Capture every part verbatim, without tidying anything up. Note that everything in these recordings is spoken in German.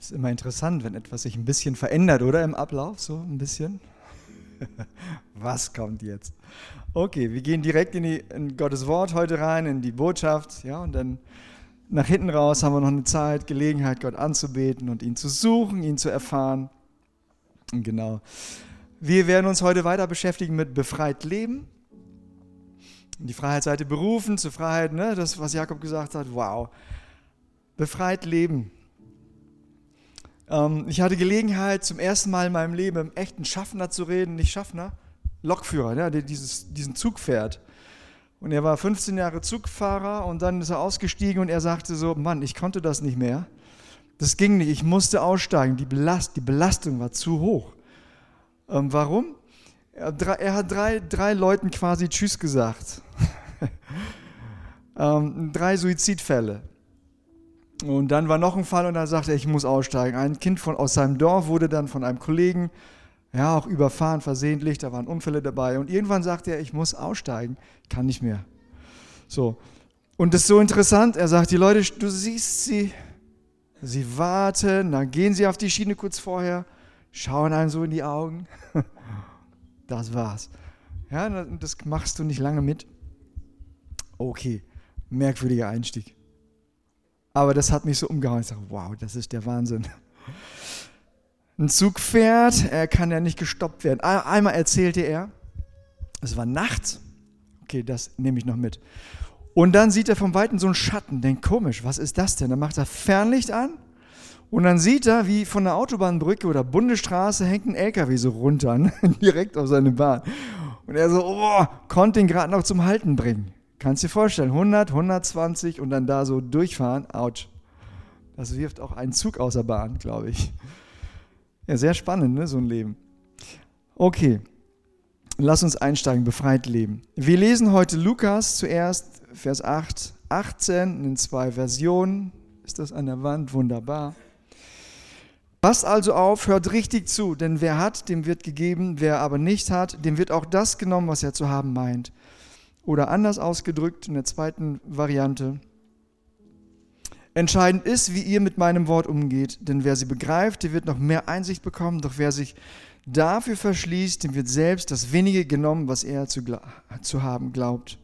Ist immer interessant, wenn etwas sich ein bisschen verändert, oder im Ablauf, so ein bisschen. Was kommt jetzt? Okay, wir gehen direkt in, die, in Gottes Wort heute rein, in die Botschaft, ja, und dann nach hinten raus haben wir noch eine Zeit, Gelegenheit, Gott anzubeten und ihn zu suchen, ihn zu erfahren. Und genau. Wir werden uns heute weiter beschäftigen mit befreit leben. Die Freiheitsseite berufen zur Freiheit, ne, das, was Jakob gesagt hat, wow. Befreit leben. Ähm, ich hatte Gelegenheit, zum ersten Mal in meinem Leben mit einem echten Schaffner zu reden, nicht Schaffner, Lokführer, ne, der dieses, diesen Zug fährt. Und er war fünfzehn Jahre Zugfahrer und dann ist er ausgestiegen und er sagte so, Mann, ich konnte das nicht mehr. Das ging nicht, ich musste aussteigen, die, Belast, die Belastung war zu hoch. Ähm, warum? Er, er hat drei, drei Leuten quasi Tschüss gesagt. ähm, drei Suizidfälle. Und dann war noch ein Fall und dann sagte er, ich muss aussteigen. Ein Kind von, aus seinem Dorf wurde dann von einem Kollegen ja, auch überfahren, versehentlich, da waren Unfälle dabei. Und irgendwann sagte er, ich muss aussteigen, kann nicht mehr. So. Und das ist so interessant, er sagt, die Leute, du siehst sie, sie warten, dann gehen sie auf die Schiene kurz vorher, schauen einem so in die Augen. Das war's. Ja, das machst du nicht lange mit. Okay, merkwürdiger Einstieg. Aber das hat mich so umgehauen. Ich sage, wow, das ist der Wahnsinn. Ein Zug fährt, er kann ja nicht gestoppt werden. Einmal erzählte er, es war nachts. Okay, das nehme ich noch mit. Und dann sieht er vom Weiten so einen Schatten, denkt, komisch, was ist das denn? Dann macht er Fernlicht an und dann sieht er, wie von der Autobahnbrücke oder Bundesstraße hängt ein L K W so runter, direkt auf seine Bahn. Und er so, oh, konnte ihn gerade noch zum Halten bringen. Kannst dir vorstellen, hundert, hundertzwanzig und dann da so durchfahren, ouch. Das wirft auch einen Zug aus der Bahn, glaube ich. Ja, sehr spannend, ne, so ein Leben. Okay, lass uns einsteigen, befreit leben. Wir lesen heute Lukas zuerst, Vers acht, achtzehn, in zwei Versionen. Ist das an der Wand? Wunderbar. Passt also auf, hört richtig zu, denn wer hat, dem wird gegeben, wer aber nicht hat, dem wird auch das genommen, was er zu haben meint. Oder anders ausgedrückt in der zweiten Variante. Entscheidend ist, wie ihr mit meinem Wort umgeht, denn wer sie begreift, der wird noch mehr Einsicht bekommen, doch wer sich dafür verschließt, dem wird selbst das wenige genommen, was er zu, zu haben glaubt.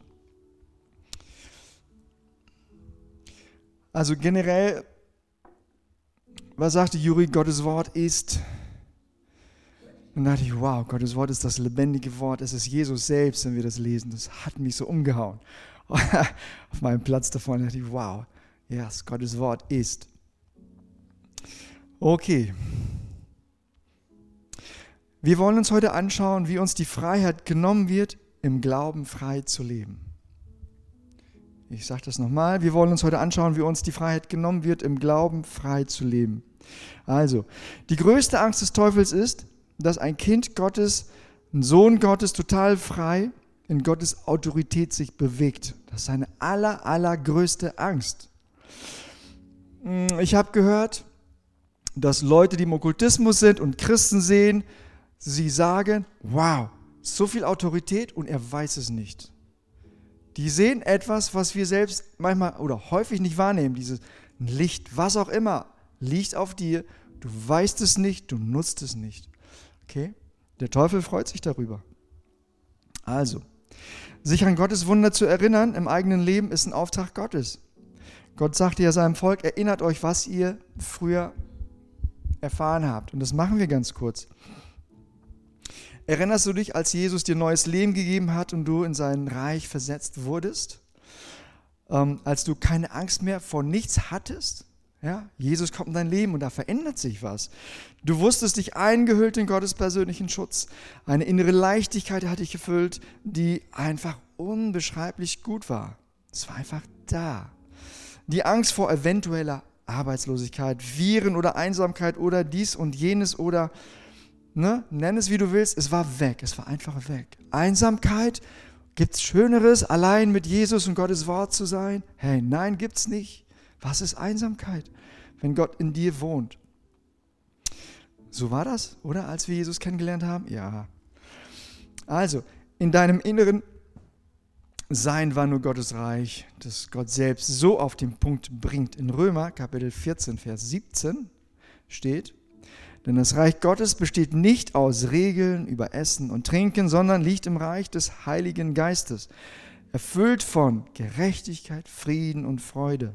Also generell, was sagte Juri, Gottes Wort ist, dann dachte ich, wow, Gottes Wort ist das lebendige Wort, es ist Jesus selbst, wenn wir das lesen, das hat mich so umgehauen. Auf meinem Platz davon dachte ich, wow. Ja, yes, Gottes Wort ist. Okay. Wir wollen uns heute anschauen, wie uns die Freiheit genommen wird, im Glauben frei zu leben. Ich sage das nochmal. Wir wollen uns heute anschauen, wie uns die Freiheit genommen wird, im Glauben frei zu leben. Also, die größte Angst des Teufels ist, dass ein Kind Gottes, ein Sohn Gottes, total frei in Gottes Autorität sich bewegt. Das ist seine aller, allergrößte Angst. Ich habe gehört, dass Leute, die im Okkultismus sind und Christen sehen, sie sagen, wow, so viel Autorität und er weiß es nicht. Die sehen etwas, was wir selbst manchmal oder häufig nicht wahrnehmen, dieses Licht, was auch immer, liegt auf dir, du weißt es nicht, du nutzt es nicht. Okay? Der Teufel freut sich darüber. Also, sich an Gottes Wunder zu erinnern im eigenen Leben ist ein Auftrag Gottes. Gott sagte ja seinem Volk, erinnert euch, was ihr früher erfahren habt. Und das machen wir ganz kurz. Erinnerst du dich, als Jesus dir neues Leben gegeben hat und du in sein Reich versetzt wurdest? Ähm, als du keine Angst mehr vor nichts hattest? Ja? Jesus kommt in dein Leben und da verändert sich was. Du wusstest dich eingehüllt in Gottes persönlichen Schutz. Eine innere Leichtigkeit hat dich gefüllt, die einfach unbeschreiblich gut war. Es war einfach da. Die Angst vor eventueller Arbeitslosigkeit, Viren oder Einsamkeit oder dies und jenes oder, ne, nenn es wie du willst, es war weg, es war einfach weg. Einsamkeit, gibt's Schöneres, allein mit Jesus und Gottes Wort zu sein? Hey, nein, gibt's nicht. Was ist Einsamkeit, wenn Gott in dir wohnt? So war das, oder, als wir Jesus kennengelernt haben? Ja. Also, in deinem Inneren Sein war nur Gottes Reich, das Gott selbst so auf den Punkt bringt. In Römer, Kapitel vierzehn, Vers siebzehn, steht, denn das Reich Gottes besteht nicht aus Regeln über Essen und Trinken, sondern liegt im Reich des Heiligen Geistes, erfüllt von Gerechtigkeit, Frieden und Freude.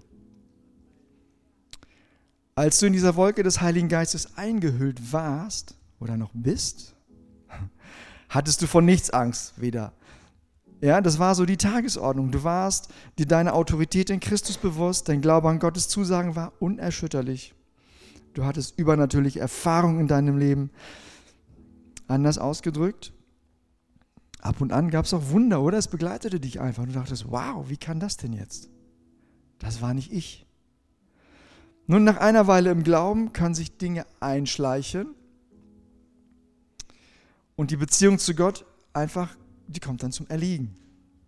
Als du in dieser Wolke des Heiligen Geistes eingehüllt warst oder noch bist, hattest du von nichts Angst, weder. Ja, das war so die Tagesordnung. Du warst dir deiner Autorität in Christus bewusst, dein Glaube an Gottes Zusagen war unerschütterlich. Du hattest übernatürliche Erfahrungen in deinem Leben. Anders ausgedrückt, ab und an gab es auch Wunder, oder? Es begleitete dich einfach. Du dachtest, wow, wie kann das denn jetzt? Das war nicht ich. Nun, nach einer Weile im Glauben können sich Dinge einschleichen und die Beziehung zu Gott einfach, die kommt dann zum Erliegen.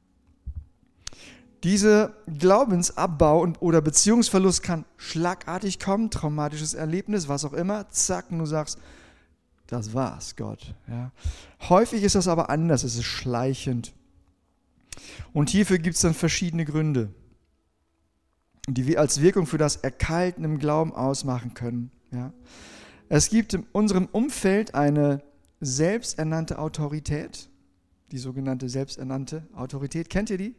Dieser Glaubensabbau und, oder Beziehungsverlust kann schlagartig kommen, traumatisches Erlebnis, was auch immer, zack, und du sagst, das war's, Gott. Ja. Häufig ist das aber anders, es ist schleichend. Und hierfür gibt es dann verschiedene Gründe, die wir als Wirkung für das Erkalten im Glauben ausmachen können. Ja. Es gibt in unserem Umfeld eine selbsternannte Autorität, die sogenannte selbsternannte Autorität. Kennt ihr die?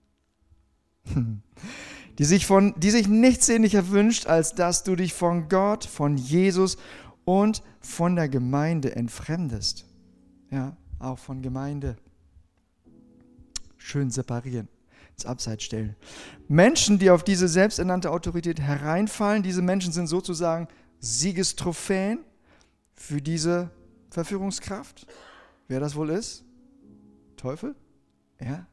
Die sich, von, die sich nichts sehnlicher wünscht, als dass du dich von Gott, von Jesus und von der Gemeinde entfremdest. Ja, auch von Gemeinde. Schön separieren, ins Abseits stellen. Menschen, die auf diese selbsternannte Autorität hereinfallen, diese Menschen sind sozusagen Siegestrophäen für diese Verführungskraft. Wer das wohl ist? Teufel? Ja.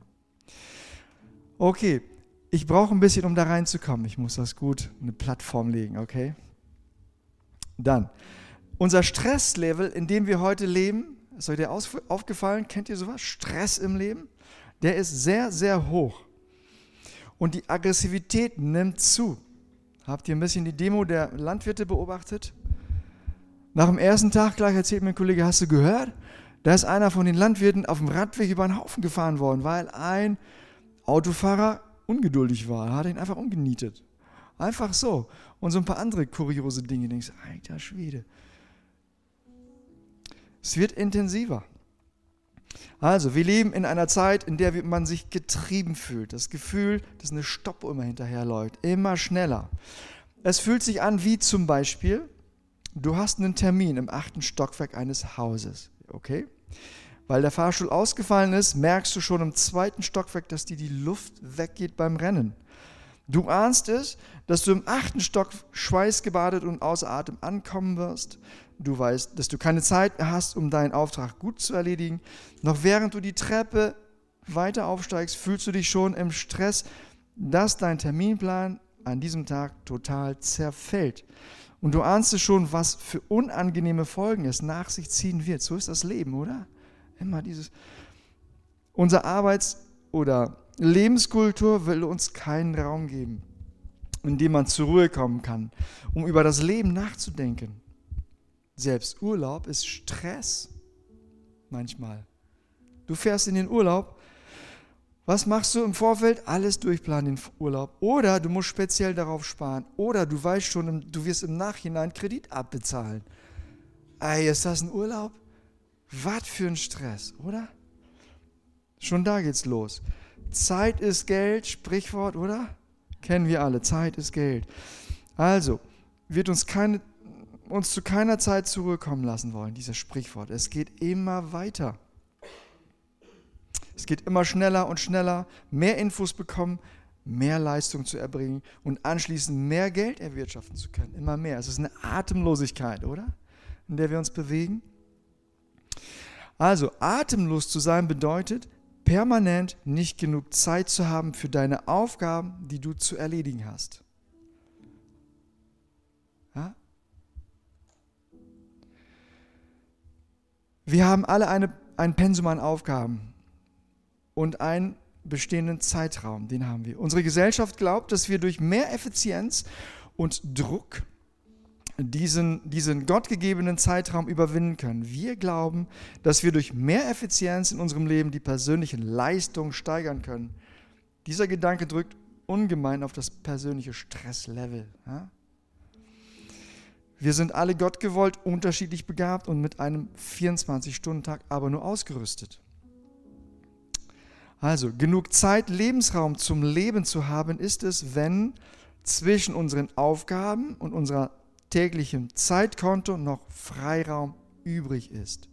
Okay, ich brauche ein bisschen, um da reinzukommen. Ich muss das gut in eine Plattform legen, okay? Dann, unser Stresslevel, in dem wir heute leben, ist euch der aufgefallen? Kennt ihr sowas? Stress im Leben? Der ist sehr, sehr hoch. Und die Aggressivität nimmt zu. Habt ihr ein bisschen die Demo der Landwirte beobachtet? Nach dem ersten Tag gleich erzählt mir ein Kollege, hast du gehört? Da ist einer von den Landwirten auf dem Radweg über einen Haufen gefahren worden, weil ein Autofahrer ungeduldig war, hat ihn einfach umgenietet. Einfach so. Und so ein paar andere kuriose Dinge. Denkst du, alter Schwede. Es wird intensiver. Also, wir leben in einer Zeit, in der man sich getrieben fühlt. Das Gefühl, dass eine Stoppuhr immer hinterherläuft. Immer schneller. Es fühlt sich an wie zum Beispiel, du hast einen Termin im achten Stockwerk eines Hauses. Okay? Weil der Fahrstuhl ausgefallen ist, merkst du schon im zweiten Stockwerk, dass dir die Luft weggeht beim Rennen. Du ahnst es, dass du im achten Stock schweißgebadet und außer Atem ankommen wirst. Du weißt, dass du keine Zeit mehr hast, um deinen Auftrag gut zu erledigen. Noch während du die Treppe weiter aufsteigst, fühlst du dich schon im Stress, dass dein Terminplan an diesem Tag total zerfällt. Und du ahnst es schon, was für unangenehme Folgen es nach sich ziehen wird. So ist das Leben, oder? Immer dieses. Unsere Arbeits- oder Lebenskultur will uns keinen Raum geben, in dem man zur Ruhe kommen kann, um über das Leben nachzudenken. Selbst Urlaub ist Stress manchmal. Du fährst in den Urlaub, was machst du im Vorfeld? Alles durchplanen, den Urlaub. Oder du musst speziell darauf sparen. Oder du weißt schon, du wirst im Nachhinein Kredit abbezahlen. Ey, ist das ein Urlaub? Was für ein Stress, oder? Schon da geht's los. Zeit ist Geld, Sprichwort, oder? Kennen wir alle, Zeit ist Geld. Also, wird uns, keine, uns zu keiner Zeit zur Ruhe kommen lassen wollen, dieses Sprichwort. Es geht immer weiter. Es geht immer schneller und schneller, mehr Infos bekommen, mehr Leistung zu erbringen und anschließend mehr Geld erwirtschaften zu können. Immer mehr. Es ist eine Atemlosigkeit, oder? In der wir uns bewegen. Also, atemlos zu sein bedeutet, permanent nicht genug Zeit zu haben für deine Aufgaben, die du zu erledigen hast. Ja? Wir haben alle eine, ein Pensum an Aufgaben und einen bestehenden Zeitraum, den haben wir. Unsere Gesellschaft glaubt, dass wir durch mehr Effizienz und Druck diesen, diesen gottgegebenen Zeitraum überwinden können. Wir glauben, dass wir durch mehr Effizienz in unserem Leben die persönliche Leistung steigern können. Dieser Gedanke drückt ungemein auf das persönliche Stresslevel. Ja? Wir sind alle Gott gewollt, unterschiedlich begabt und mit einem vierundzwanzig-Stunden-Tag aber nur ausgerüstet. Also, genug Zeit, Lebensraum zum Leben zu haben, ist es, wenn zwischen unseren Aufgaben und unserer täglichen Zeitkonto noch Freiraum übrig ist.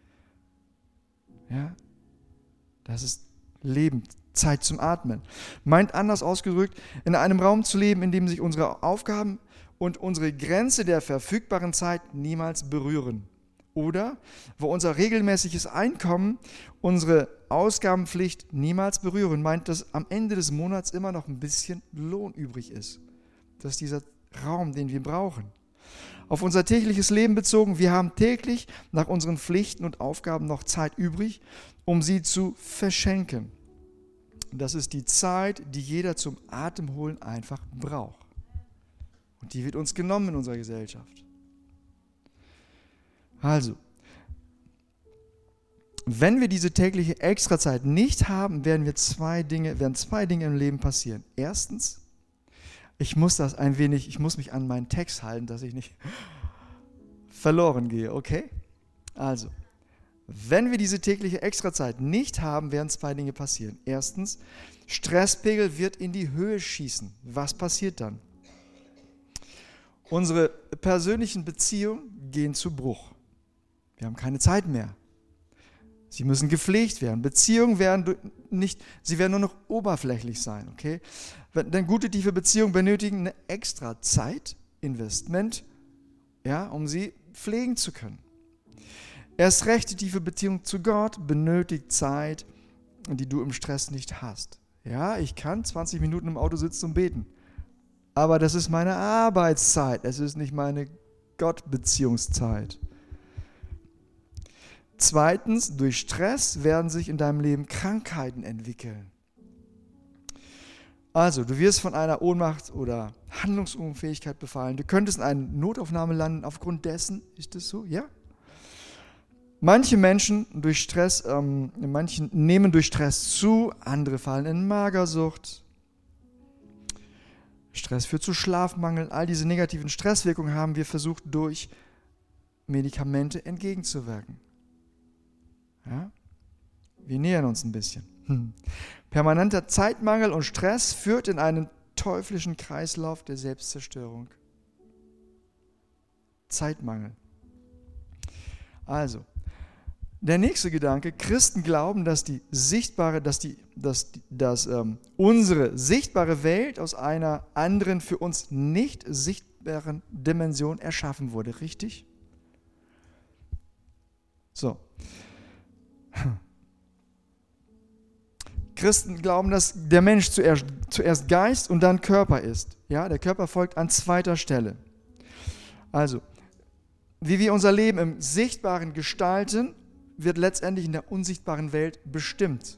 Ja, das ist Leben, Zeit zum Atmen. Meint anders ausgedrückt, in einem Raum zu leben, in dem sich unsere Aufgaben und unsere Grenze der verfügbaren Zeit niemals berühren. Oder wo unser regelmäßiges Einkommen unsere Ausgabenpflicht niemals berühren, meint, dass am Ende des Monats immer noch ein bisschen Lohn übrig ist. Das ist dieser Raum, den wir brauchen. Auf unser tägliches Leben bezogen, wir haben täglich nach unseren Pflichten und Aufgaben noch Zeit übrig, um sie zu verschenken. Das ist die Zeit, die jeder zum Atemholen einfach braucht. Und die wird uns genommen in unserer Gesellschaft. Also, wenn wir diese tägliche Extrazeit nicht haben, werden wir zwei Dinge, werden zwei Dinge im Leben passieren. Erstens, ich muss das ein wenig, ich muss mich an meinen Text halten, dass ich nicht verloren gehe, okay? Also, wenn wir diese tägliche Extrazeit nicht haben, werden zwei Dinge passieren. Erstens, Stresspegel wird in die Höhe schießen. Was passiert dann? Unsere persönlichen Beziehungen gehen zu Bruch. Wir haben keine Zeit mehr. Sie müssen gepflegt werden. Beziehungen werden nicht, sie werden nur noch oberflächlich sein, okay? Denn gute, tiefe Beziehungen benötigen eine extra Zeit, Investment, ja, um sie pflegen zu können. Erst recht die tiefe Beziehung zu Gott benötigt Zeit, die du im Stress nicht hast. Ja, ich kann zwanzig Minuten im Auto sitzen und beten. Aber das ist meine Arbeitszeit. Es ist nicht meine Gottbeziehungszeit. Zweitens, durch Stress werden sich in deinem Leben Krankheiten entwickeln. Also, du wirst von einer Ohnmacht oder Handlungsunfähigkeit befallen. Du könntest in einer Notaufnahme landen aufgrund dessen. Ist das so? Ja? Manche Menschen durch Stress, ähm, manche nehmen durch Stress zu, andere fallen in Magersucht. Stress führt zu Schlafmangel. All diese negativen Stresswirkungen haben wir versucht, durch Medikamente entgegenzuwirken. Ja? Wir nähern uns ein bisschen. Hm. Permanenter Zeitmangel und Stress führt in einen teuflischen Kreislauf der Selbstzerstörung. Zeitmangel. Also, der nächste Gedanke, Christen glauben, dass die sichtbare, dass die, dass, dass ähm, unsere sichtbare Welt aus einer anderen, für uns nicht sichtbaren Dimension erschaffen wurde. Richtig? So. Christen glauben, dass der Mensch zuerst, zuerst Geist und dann Körper ist. Ja, der Körper folgt an zweiter Stelle. Also, wie wir unser Leben im Sichtbaren gestalten, wird letztendlich in der unsichtbaren Welt bestimmt.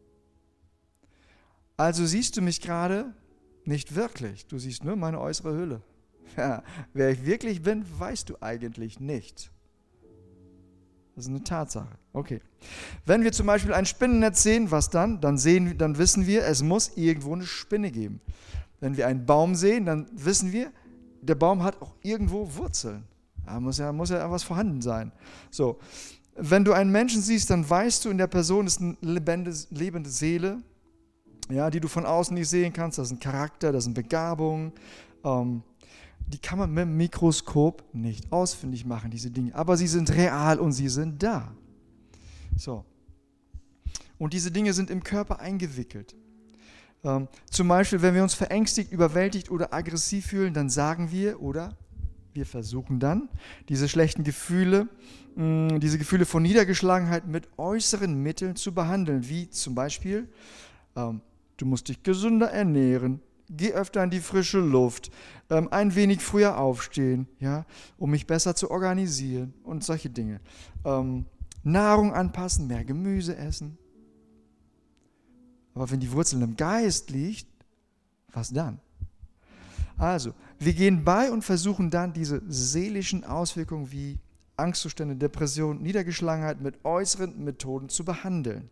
Also siehst du mich gerade nicht wirklich. Du siehst nur meine äußere Hülle. Ja, wer ich wirklich bin, weißt du eigentlich nicht. Das ist eine Tatsache. Okay. Wenn wir zum Beispiel ein Spinnennetz sehen, was dann? Dann, sehen, dann wissen wir, es muss irgendwo eine Spinne geben. Wenn wir einen Baum sehen, dann wissen wir, der Baum hat auch irgendwo Wurzeln. Da muss ja, muss ja was vorhanden sein. So. Wenn du einen Menschen siehst, dann weißt du, in der Person ist eine lebende, lebende Seele, ja, die du von außen nicht sehen kannst. Das ist ein Charakter, das sind Begabungen. Ähm, die kann man mit dem Mikroskop nicht ausfindig machen, diese Dinge. Aber sie sind real und sie sind da. So. Und diese Dinge sind im Körper eingewickelt. Ähm, zum Beispiel, wenn wir uns verängstigt, überwältigt oder aggressiv fühlen, dann sagen wir oder wir versuchen dann, diese schlechten Gefühle, mh, diese Gefühle von Niedergeschlagenheit mit äußeren Mitteln zu behandeln, wie zum Beispiel, ähm, du musst dich gesünder ernähren, geh öfter in die frische Luft, ähm, ein wenig früher aufstehen, ja, um mich besser zu organisieren und solche Dinge. Ähm, Nahrung anpassen, mehr Gemüse essen. Aber wenn die Wurzel im Geist liegt, was dann? Also, wir gehen bei und versuchen dann diese seelischen Auswirkungen wie Angstzustände, Depression, Niedergeschlagenheit mit äußeren Methoden zu behandeln.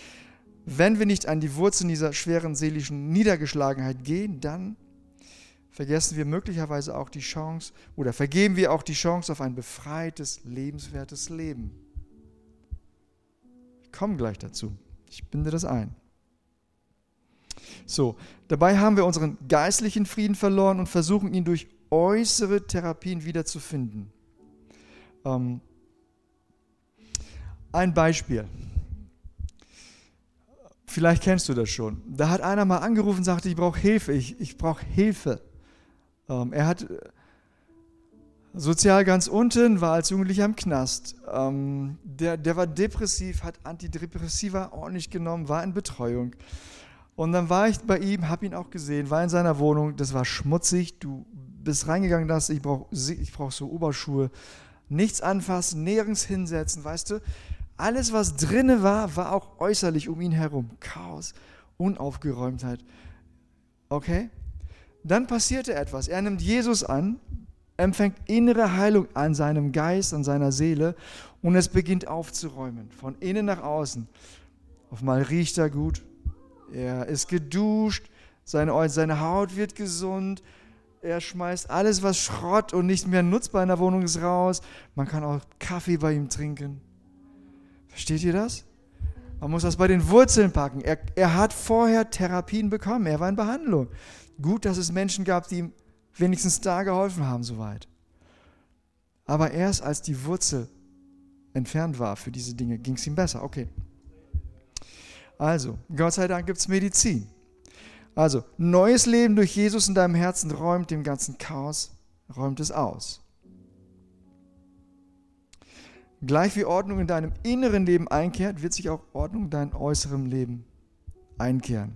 Wenn wir nicht an die Wurzeln dieser schweren seelischen Niedergeschlagenheit gehen, dann vergessen wir möglicherweise auch die Chance oder vergeben wir auch die Chance auf ein befreites, lebenswertes Leben. Ich komme gleich dazu. Ich binde das ein. So, dabei haben wir unseren geistlichen Frieden verloren und versuchen ihn durch äußere Therapien wiederzufinden. Ähm, ein Beispiel. Vielleicht kennst du das schon. Da hat einer mal angerufen und sagte, ich brauche Hilfe, ich, ich brauche Hilfe. Ähm, er hat sozial ganz unten, war als Jugendlicher im Knast. Ähm, der, der war depressiv, hat Antidepressiva ordentlich genommen, war in Betreuung. Und dann war ich bei ihm, habe ihn auch gesehen, war in seiner Wohnung, das war schmutzig, du bist reingegangen, dass ich brauche ich brauch so Oberschuhe, nichts anfassen, nirgends hinsetzen, weißt du. Alles, was drinne war, war auch äußerlich um ihn herum. Chaos, Unaufgeräumtheit. Okay? Dann passierte etwas. Er nimmt Jesus an, empfängt innere Heilung an seinem Geist, an seiner Seele und es beginnt aufzuräumen, von innen nach außen. Auf einmal riecht er gut, er ist geduscht, seine, seine Haut wird gesund, er schmeißt alles, was Schrott und nicht mehr nutzbar in der Wohnung ist, raus. Man kann auch Kaffee bei ihm trinken. Versteht ihr das? Man muss das bei den Wurzeln packen. Er, er hat vorher Therapien bekommen, er war in Behandlung. Gut, dass es Menschen gab, die ihm wenigstens da geholfen haben, soweit. Aber erst als die Wurzel entfernt war für diese Dinge, ging es ihm besser. Okay. Also, Gott sei Dank gibt es Medizin. Also, neues Leben durch Jesus in deinem Herzen räumt dem ganzen Chaos, räumt es aus. Gleich wie Ordnung in deinem inneren Leben einkehrt, wird sich auch Ordnung in deinem äußeren Leben einkehren.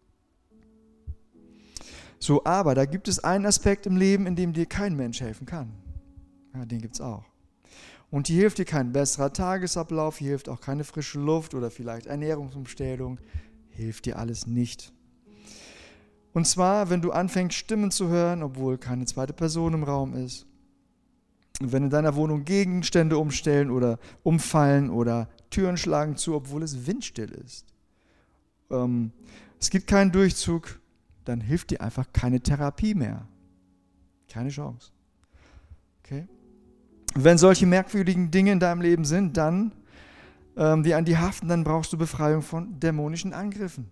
So, aber da gibt es einen Aspekt im Leben, in dem dir kein Mensch helfen kann. Ja, den gibt es auch. Und hier hilft dir kein besserer Tagesablauf, hier hilft auch keine frische Luft oder vielleicht Ernährungsumstellung, hilft dir alles nicht. Und zwar, wenn du anfängst, Stimmen zu hören, obwohl keine zweite Person im Raum ist. Wenn in deiner Wohnung Gegenstände umstellen oder umfallen oder Türen schlagen zu, obwohl es windstill ist. Ähm, es gibt keinen Durchzug, dann hilft dir einfach keine Therapie mehr. Keine Chance. Okay? Wenn solche merkwürdigen Dinge in deinem Leben sind, dann, ähm, die an die haften, dann brauchst du Befreiung von dämonischen Angriffen.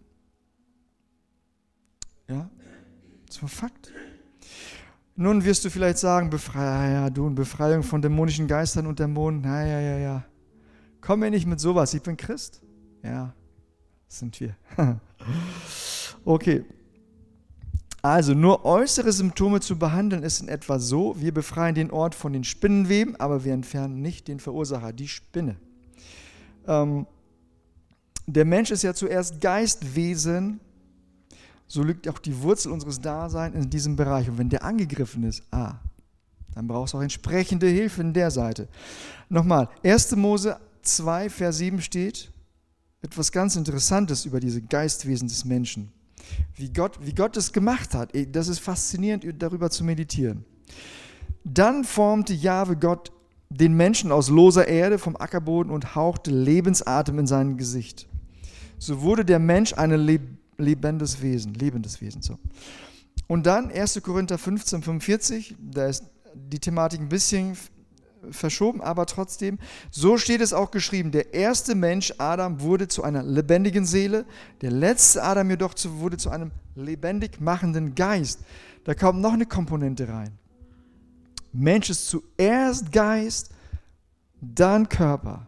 Ja, das ist ein Fakt. Nun wirst du vielleicht sagen, Befreiung, ja, du, Befreiung von dämonischen Geistern und Dämonen, na ja, ja, ja. Komm mir nicht mit sowas, ich bin Christ. Ja, das sind wir. Okay. Also, nur äußere Symptome zu behandeln ist in etwa so, wir befreien den Ort von den Spinnenweben, aber wir entfernen nicht den Verursacher, die Spinne. Ähm, der Mensch ist ja zuerst Geistwesen, so liegt auch die Wurzel unseres Daseins in diesem Bereich. Und wenn der angegriffen ist, ah, dann brauchst du auch entsprechende Hilfe in der Seite. Nochmal, erster Mose zwei, Vers sieben steht etwas ganz Interessantes über diese Geistwesen des Menschen. Wie Gott, wie Gott es gemacht hat, das ist faszinierend, darüber zu meditieren. Dann formte Jahwe Gott den Menschen aus loser Erde vom Ackerboden und hauchte Lebensatem in sein Gesicht. So wurde der Mensch ein lebendes Wesen, lebendes Wesen. So. Und dann erster Korinther fünfzehn, fünfundvierzig, da ist die Thematik ein bisschen verschoben, aber trotzdem, so steht es auch geschrieben, der erste Mensch, Adam, wurde zu einer lebendigen Seele, der letzte Adam jedoch zu, wurde zu einem lebendig machenden Geist. Da kommt noch eine Komponente rein. Mensch ist zuerst Geist, dann Körper.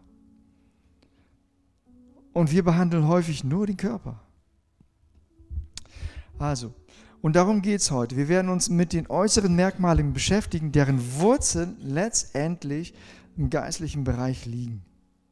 Und wir behandeln häufig nur den Körper. Also, und darum geht es heute. Wir werden uns mit den äußeren Merkmalen beschäftigen, deren Wurzeln letztendlich im geistlichen Bereich liegen.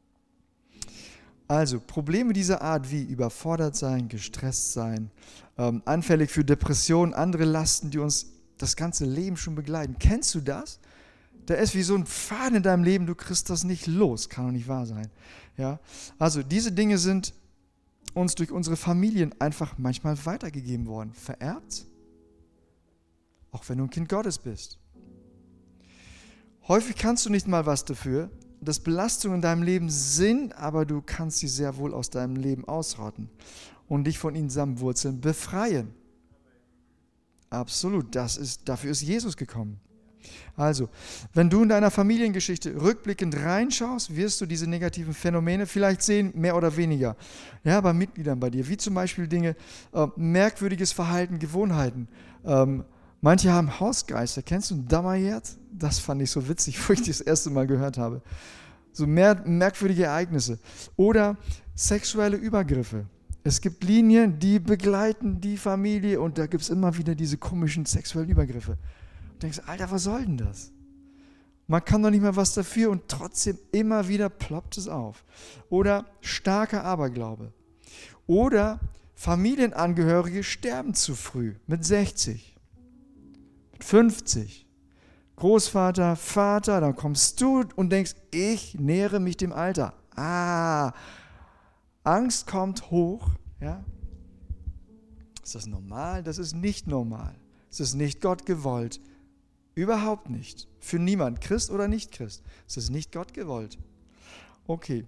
Also Probleme dieser Art wie überfordert sein, gestresst sein, ähm, anfällig für Depressionen, andere Lasten, die uns das ganze Leben schon begleiten. Kennst du das? Da ist wie so ein Faden in deinem Leben, du kriegst das nicht los. Kann doch nicht wahr sein. Ja? Also diese Dinge sind uns durch unsere Familien einfach manchmal weitergegeben worden, vererbt, auch wenn du ein Kind Gottes bist. Häufig kannst du nicht mal was dafür, dass Belastungen in deinem Leben sind, aber du kannst sie sehr wohl aus deinem Leben ausrotten und dich von ihnen samt Wurzeln befreien. Absolut, das ist, dafür ist Jesus gekommen. Also, wenn du in deiner Familiengeschichte rückblickend reinschaust, wirst du diese negativen Phänomene vielleicht sehen, mehr oder weniger. Ja, bei Mitgliedern bei dir, wie zum Beispiel Dinge, äh, merkwürdiges Verhalten, Gewohnheiten. Ähm, manche haben Hausgeister. Kennst du Damayert? Das fand ich so witzig, wo ich das erste Mal gehört habe. So mehr, merkwürdige Ereignisse. Oder sexuelle Übergriffe. Es gibt Linien, die begleiten die Familie und da gibt es immer wieder diese komischen sexuellen Übergriffe. Du denkst, Alter, was soll denn das? Man kann doch nicht mal was dafür und trotzdem immer wieder ploppt es auf. Oder starker Aberglaube. Oder Familienangehörige sterben zu früh, mit sechzig, mit fünfzig. Großvater, Vater, dann kommst du und denkst, ich nähere mich dem Alter. Ah, Angst kommt hoch, ja. Ist das normal? Das ist nicht normal. Es ist nicht Gott gewollt. Überhaupt nicht. Für niemand, Christ oder nicht Christ. Es ist nicht Gott gewollt. Okay.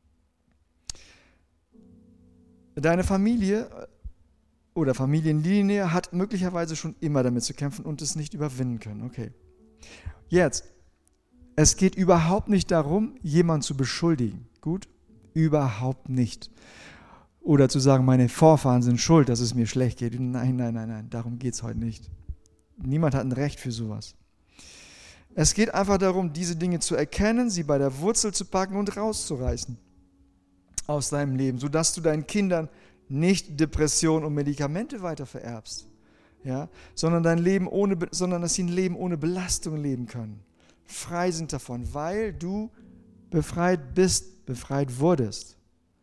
Deine Familie oder Familienlinie hat möglicherweise schon immer damit zu kämpfen und es nicht überwinden können. Okay. Jetzt, es geht überhaupt nicht darum, jemanden zu beschuldigen. Gut? Überhaupt nicht. Oder zu sagen, meine Vorfahren sind schuld, dass es mir schlecht geht. Nein, nein, nein, nein, darum geht es heute nicht. Niemand hat ein Recht für sowas. Es geht einfach darum, diese Dinge zu erkennen, sie bei der Wurzel zu packen und rauszureißen aus deinem Leben, sodass du deinen Kindern nicht Depression und Medikamente weiter vererbst, ja, sondern, dein Leben ohne, sondern dass sie ein Leben ohne Belastung leben können. Frei sind davon, weil du befreit bist, befreit wurdest.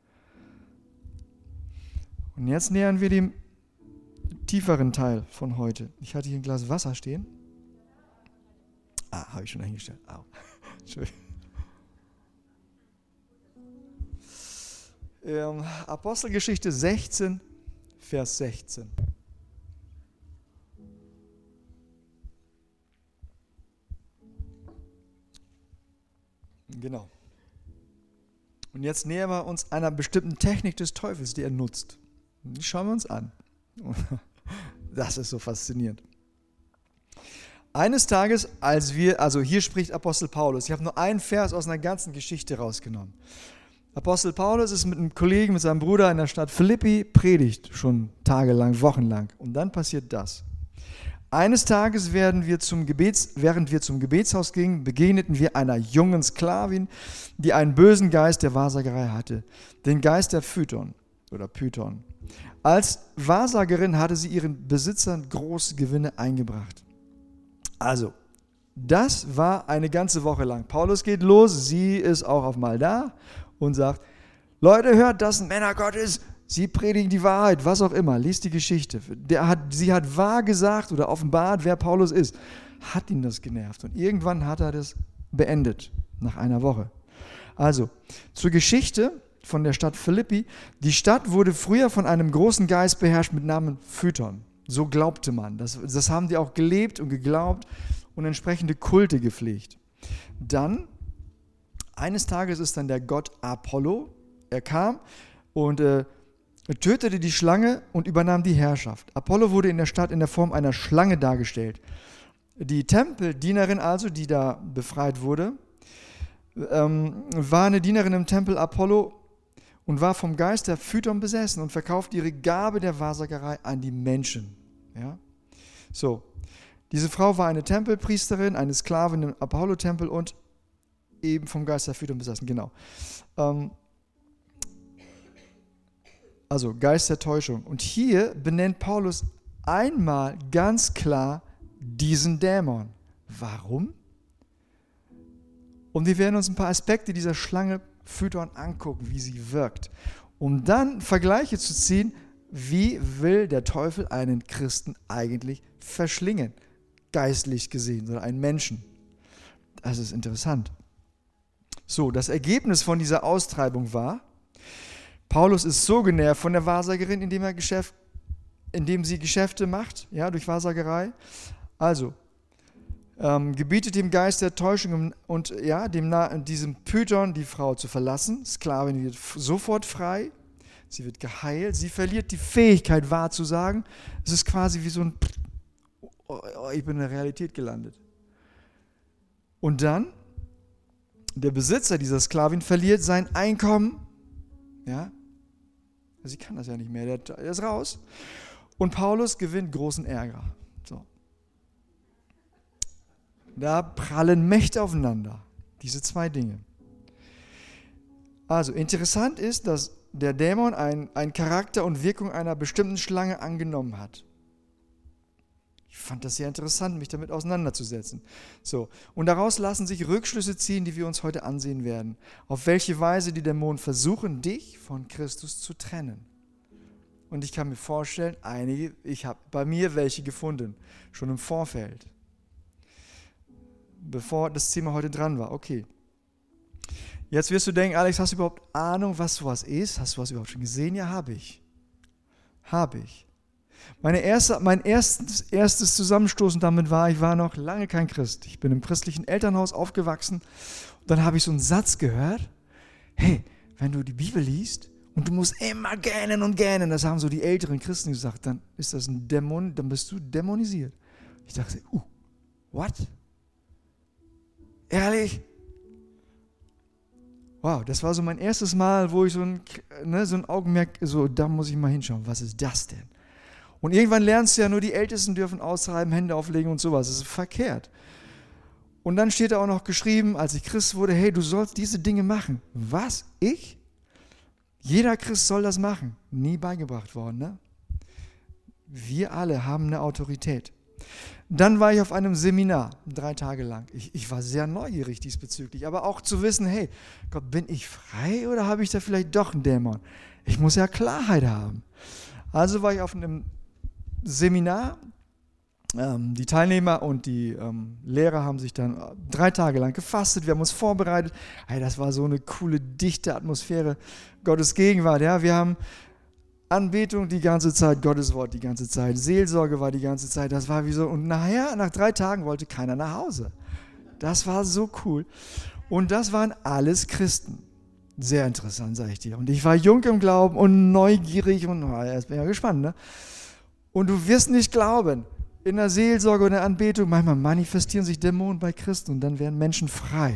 Und jetzt nähern wir dem tieferen Teil von heute. Ich hatte hier ein Glas Wasser stehen. Ah, habe ich schon eingestellt. Au. Entschuldigung. Ähm, Apostelgeschichte sechzehn, Vers sechzehn. Genau. Und jetzt nähern wir uns einer bestimmten Technik des Teufels, die er nutzt. Die schauen wir uns an. Das ist so faszinierend. Eines Tages, als wir, also hier spricht Apostel Paulus, ich habe nur einen Vers aus einer ganzen Geschichte rausgenommen. Apostel Paulus ist mit einem Kollegen, mit seinem Bruder in der Stadt Philippi, predigt schon tagelang, wochenlang. Und dann passiert das. Eines Tages werden wir zum Gebets, während wir zum Gebetshaus gingen, begegneten wir einer jungen Sklavin, die einen bösen Geist der Wahrsagerei hatte, den Geist der Python oder Python. Als Wahrsagerin hatte sie ihren Besitzern große Gewinne eingebracht. Also, das war eine ganze Woche lang. Paulus geht los, sie ist auch auf mal da und sagt, Leute, hört, das sind Männer Gottes, sie predigen die Wahrheit, was auch immer, liest die Geschichte. Der hat, sie hat wahr gesagt oder offenbart, wer Paulus ist. Hat ihn das genervt und irgendwann hat er das beendet, nach einer Woche. Also, zur Geschichte von der Stadt Philippi. Die Stadt wurde früher von einem großen Geist beherrscht mit Namen Python. So glaubte man. Das, das haben die auch gelebt und geglaubt und entsprechende Kulte gepflegt. Dann, eines Tages ist dann der Gott Apollo, er kam und äh, tötete die Schlange und übernahm die Herrschaft. Apollo wurde in der Stadt in der Form einer Schlange dargestellt. Die Tempeldienerin also, die da befreit wurde, ähm, war eine Dienerin im Tempel Apollo und war vom Geist der Python besessen und verkaufte ihre Gabe der Wahrsagerei an die Menschen. Ja? So, diese Frau war eine Tempelpriesterin, eine Sklavin im Apollo-Tempel und eben vom Geist der Python besessen, genau. Ähm, also Geist der Täuschung. Und hier benennt Paulus einmal ganz klar diesen Dämon. Warum? Und wir werden uns ein paar Aspekte dieser Schlange Python angucken, wie sie wirkt, um dann Vergleiche zu ziehen, wie will der Teufel einen Christen eigentlich verschlingen, geistlich gesehen, oder einen Menschen. Das ist interessant. So, das Ergebnis von dieser Austreibung war, Paulus ist so genervt von der Wahrsagerin, indem, er Geschäft, indem sie Geschäfte macht, ja, durch Wahrsagerei. Also, Ähm, gebietet dem Geist der Täuschung und ja, dem, diesem Python die Frau zu verlassen. Sklavin wird sofort frei, sie wird geheilt, sie verliert die Fähigkeit wahrzusagen. Es ist quasi wie so ein oh, oh, ich bin in der Realität gelandet. Und dann, der Besitzer dieser Sklavin verliert sein Einkommen. Ja, sie kann das ja nicht mehr, der ist raus. Und Paulus gewinnt großen Ärger. So. Da prallen Mächte aufeinander, diese zwei Dinge. Also interessant ist, dass der Dämon einen Charakter und Wirkung einer bestimmten Schlange angenommen hat. Ich fand das sehr interessant, mich damit auseinanderzusetzen. So, und daraus lassen sich Rückschlüsse ziehen, die wir uns heute ansehen werden. Auf welche Weise die Dämonen versuchen, dich von Christus zu trennen. Und ich kann mir vorstellen, einige, ich habe bei mir welche gefunden, schon im Vorfeld. Bevor das Thema heute dran war, okay. Jetzt wirst du denken, Alex, hast du überhaupt Ahnung, was sowas ist? Hast du was überhaupt schon gesehen? Ja, habe ich. Habe ich. Meine erste, mein erstes, erstes Zusammenstoßen damit war, ich war noch lange kein Christ. Ich bin im christlichen Elternhaus aufgewachsen. Und dann habe ich so einen Satz gehört. Hey, wenn du die Bibel liest und du musst immer gähnen und gähnen, das haben so die älteren Christen gesagt, dann ist das ein Dämon, dann bist du dämonisiert. Ich dachte, uh, what? Ehrlich? Wow, das war so mein erstes Mal, wo ich so ein, ne, so ein Augenmerk, so, da muss ich mal hinschauen, was ist das denn? Und irgendwann lernst du ja, nur die Ältesten dürfen austreiben, Hände auflegen und sowas. Das ist verkehrt. Und dann steht da auch noch geschrieben, als ich Christ wurde, hey, du sollst diese Dinge machen. Was? Ich? Jeder Christ soll das machen. Nie beigebracht worden, ne? Wir alle haben eine Autorität. Dann war ich auf einem Seminar, drei Tage lang. Ich, ich war sehr neugierig diesbezüglich, aber auch zu wissen, hey, Gott, bin ich frei oder habe ich da vielleicht doch einen Dämon? Ich muss ja Klarheit haben. Also war ich auf einem Seminar. Ähm, die Teilnehmer und die ähm, Lehrer haben sich dann drei Tage lang gefastet. Wir haben uns vorbereitet. Hey, das war so eine coole, dichte Atmosphäre. Gottes Gegenwart. Ja, wir haben Anbetung die ganze Zeit, Gottes Wort die ganze Zeit, Seelsorge war die ganze Zeit. Das war wie so. Und nachher, nach drei Tagen, wollte keiner nach Hause. Das war so cool. Und das waren alles Christen. Sehr interessant, sage ich dir. Und ich war jung im Glauben und neugierig und oh, jetzt bin ich ja gespannt. Ne? Und du wirst nicht glauben, in der Seelsorge und der Anbetung, manchmal manifestieren sich Dämonen bei Christen und dann werden Menschen frei.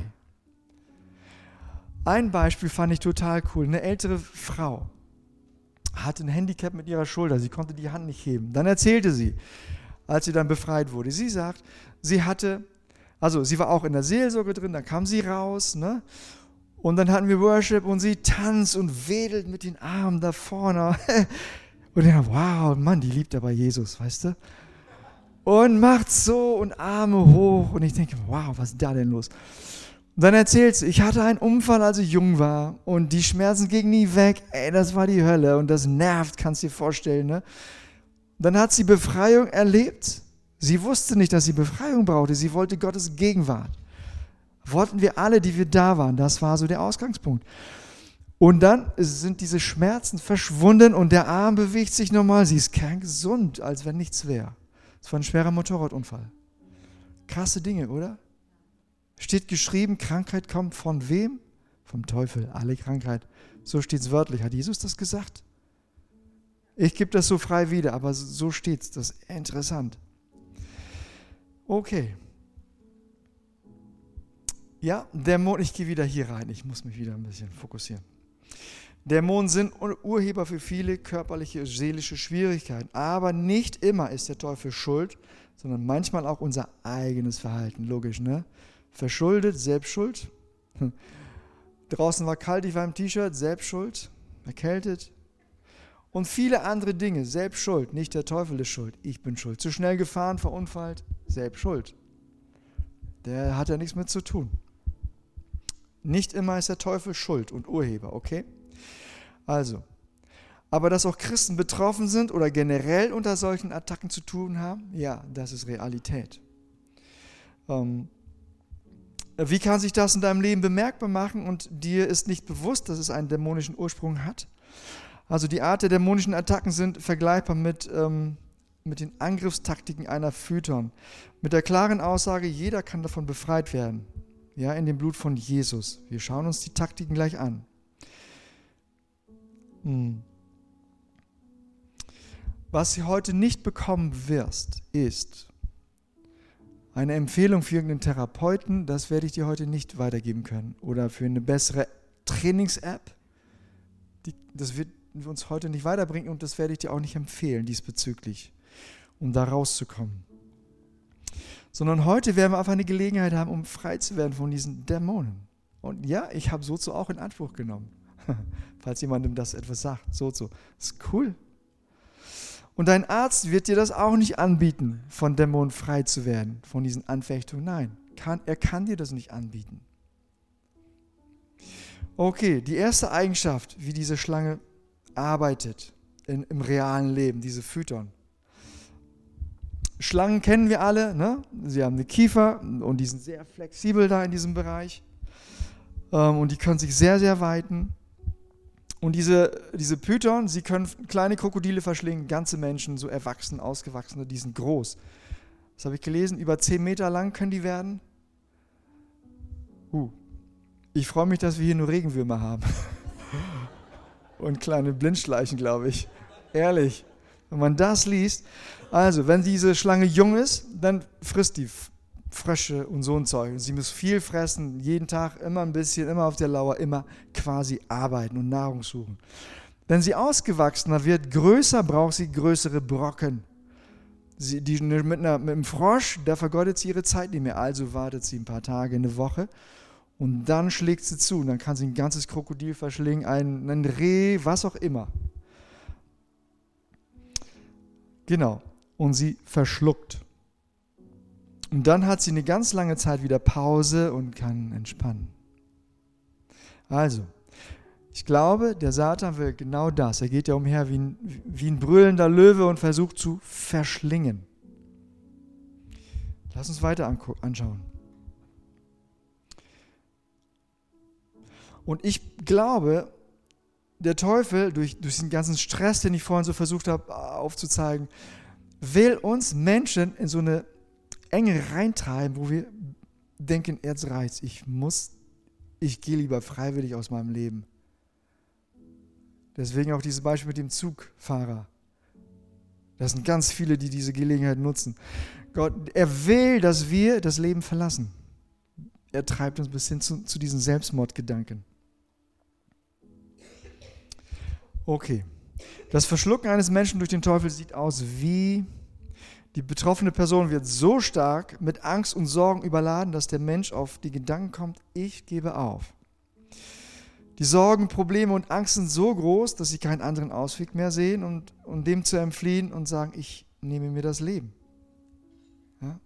Ein Beispiel fand ich total cool. Eine ältere Frau hatte ein Handicap mit ihrer Schulter. Sie konnte die Hand nicht heben. Dann erzählte sie, als sie dann befreit wurde. Sie sagt, sie hatte, also sie war auch in der Seelsorge drin, dann kam sie raus, ne? Und dann hatten wir Worship und sie tanzt und wedelt mit den Armen da vorne. Und ich dachte, wow, Mann, die liebt aber Jesus, weißt du? Und macht so und Arme hoch. Und ich denke, wow, was ist da denn los? Und dann erzählt sie, ich hatte einen Unfall, als ich jung war. Und die Schmerzen gingen nie weg. Ey, das war die Hölle. Und das nervt, kannst du dir vorstellen, ne? Dann hat sie Befreiung erlebt. Sie wusste nicht, dass sie Befreiung brauchte. Sie wollte Gottes Gegenwart. Wollten wir alle, die wir da waren. Das war so der Ausgangspunkt. Und dann sind diese Schmerzen verschwunden und der Arm bewegt sich normal. Sie ist kerngesund, als wenn nichts wäre. Es war ein schwerer Motorradunfall. Krasse Dinge, oder? Steht geschrieben, Krankheit kommt von wem? Vom Teufel, alle Krankheit. So steht es wörtlich. Hat Jesus das gesagt? Ich gebe das so frei wieder, aber so steht es. Das ist interessant. Okay. Ja, Dämonen, ich gehe wieder hier rein. Ich muss mich wieder ein bisschen fokussieren. Dämonen sind Urheber für viele körperliche, seelische Schwierigkeiten. Aber nicht immer ist der Teufel schuld, sondern manchmal auch unser eigenes Verhalten. Logisch, ne? Verschuldet, Selbstschuld. Hm. Draußen war kalt, ich war im T-Shirt, Selbstschuld. Erkältet. Und viele andere Dinge, Selbstschuld. Nicht der Teufel ist schuld, ich bin schuld. Zu schnell gefahren, verunfallt, Selbstschuld. Der hat ja nichts mit zu tun. Nicht immer ist der Teufel schuld und Urheber, okay? Also, aber dass auch Christen betroffen sind oder generell unter solchen Attacken zu tun haben, ja, das ist Realität. Ähm, wie kann sich das in deinem Leben bemerkbar machen und dir ist nicht bewusst, dass es einen dämonischen Ursprung hat? Also die Art der dämonischen Attacken sind vergleichbar mit, ähm, mit den Angriffstaktiken einer Phyton. Mit der klaren Aussage, jeder kann davon befreit werden. Ja, in dem Blut von Jesus. Wir schauen uns die Taktiken gleich an. Hm. Was du heute nicht bekommen wirst, ist Eine Empfehlung für irgendeinen Therapeuten, das werde ich dir heute nicht weitergeben können. Oder für eine bessere Trainings-App, die, das wird uns heute nicht weiterbringen und das werde ich dir auch nicht empfehlen diesbezüglich, um da rauszukommen. Sondern heute werden wir einfach eine Gelegenheit haben, um frei zu werden von diesen Dämonen. Und ja, ich habe Sozo auch in Anspruch genommen. Falls jemandem das etwas sagt, Sozo. Das ist cool. Und dein Arzt wird dir das auch nicht anbieten, von Dämonen frei zu werden, von diesen Anfechtungen. Nein, kann, er kann dir das nicht anbieten. Okay, die erste Eigenschaft, wie diese Schlange arbeitet in, im realen Leben, diese Phyton. Schlangen kennen wir alle, ne? Sie haben eine Kiefer und die sind sehr flexibel da in diesem Bereich. Ähm, und die können sich sehr, sehr weiten. Und diese, diese Python, sie können kleine Krokodile verschlingen, ganze Menschen, so erwachsene, ausgewachsene, die sind groß. Das habe ich gelesen, über zehn Meter lang können die werden. Uh, ich freue mich, dass wir hier nur Regenwürmer haben. Und kleine Blindschleichen, glaube ich. Ehrlich, wenn man das liest. Also, wenn diese Schlange jung ist, dann frisst die Frösche und so ein Zeug. Und sie muss viel fressen, jeden Tag immer ein bisschen, immer auf der Lauer, immer quasi arbeiten und Nahrung suchen. Wenn sie ausgewachsener wird, größer, braucht sie größere Brocken. Sie, die, mit, einer, mit einem Frosch, da vergeudet sie ihre Zeit nicht mehr. Also wartet sie ein paar Tage, eine Woche und dann schlägt sie zu. Und dann kann sie ein ganzes Krokodil verschlingen, ein, ein Reh, was auch immer. Genau. Und sie verschluckt. Und dann hat sie eine ganz lange Zeit wieder Pause und kann entspannen. Also, ich glaube, der Satan will genau das. Er geht ja umher wie ein, wie ein brüllender Löwe und versucht zu verschlingen. Lass uns weiter angu- anschauen. Und ich glaube, der Teufel, durch, durch den ganzen Stress, den ich vorhin so versucht habe aufzuzeigen, will uns Menschen in so eine Enge reintreiben, wo wir denken, jetzt reicht's, ich muss, ich gehe lieber freiwillig aus meinem Leben. Deswegen auch dieses Beispiel mit dem Zugfahrer. Das sind ganz viele, die diese Gelegenheit nutzen. Gott, er will, dass wir das Leben verlassen. Er treibt uns bis hin zu, zu diesen Selbstmordgedanken. Okay. Das Verschlucken eines Menschen durch den Teufel sieht aus wie: Die betroffene Person wird so stark mit Angst und Sorgen überladen, dass der Mensch auf die Gedanken kommt, ich gebe auf. Die Sorgen, Probleme und Angst sind so groß, dass sie keinen anderen Ausweg mehr sehen und, und dem zu entfliehen und sagen, ich nehme mir das Leben. Ja?